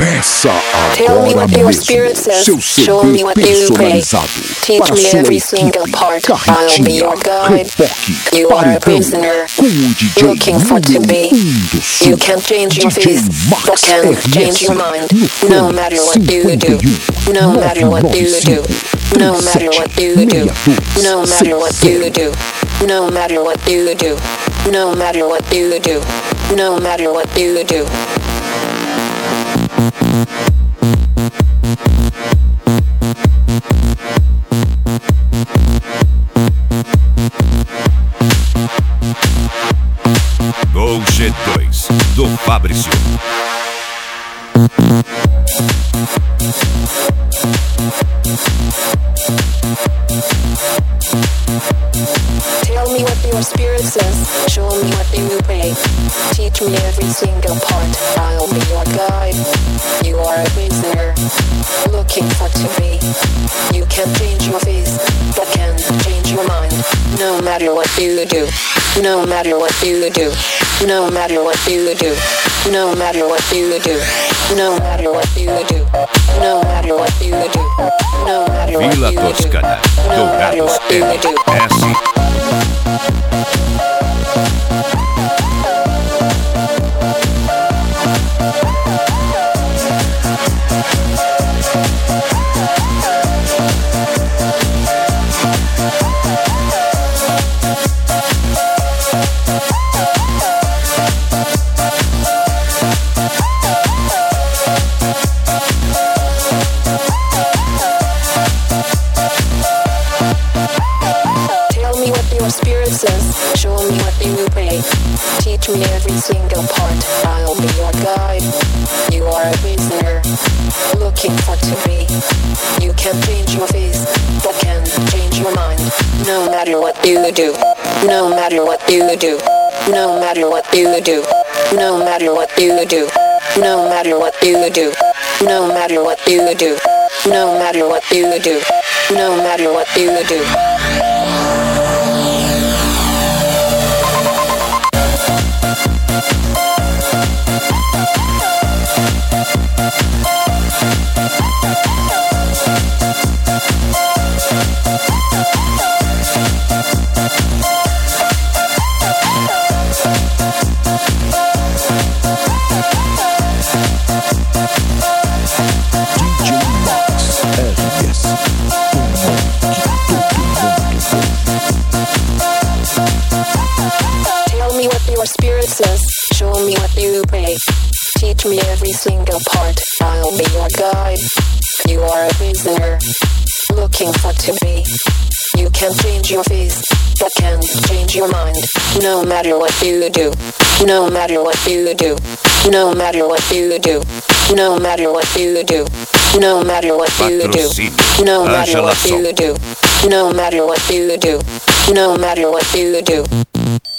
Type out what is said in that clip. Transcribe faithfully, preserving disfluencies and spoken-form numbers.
Peça Tell me agora what your mesmo spirit says. seu Show C me D what you pray. personalizado Teach para me sua every single equipe. part. I'll be your guide. Reboque, You are a paredão, prisoner, com o D J looking for to número be. um do sul, You can't change your D J face, but Max can R change S, your mind. no No fone matter what you do, cinquenta e um, no matter what you do, no matter what you do, no matter what you do, no matter what you do, no matter what you do, no matter what you do. Gol G dois do Fabrício. Tell me what your spirit says. Show me what you pray. Teach me every single part. I'll be your guide. You are a prisoner, looking for to be. You can't change your face, but can change your mind. No matter what you do, no matter what you do, no matter what you do, no matter what you do, no matter what you do, no matter what you do, no matter what Vila you do, Toscana, no matter Dourados what you M do. S. Tell me what your spirit says. Show me what you pray. Teach me every single part. I'll be your guide. You are a prisoner, looking for to be. You can't change your face, but can change your mind. No matter what you do, no matter what you do, no matter what you do, no matter what you do, no matter what you do, no matter what you do, no matter what you do, no matter what you do. D J Max R S, Tell me what your spirit says. Show me what you pray. Teach me every single part. I'll be your guide. You are a prisoner, looking for to be. You can't change your face, but can change your mind. No matter what you do, no matter what you do, no matter what you do, no matter what you do, no matter what you do, Patrocínio no matter Angela what you do, no matter what you do, no matter what you do.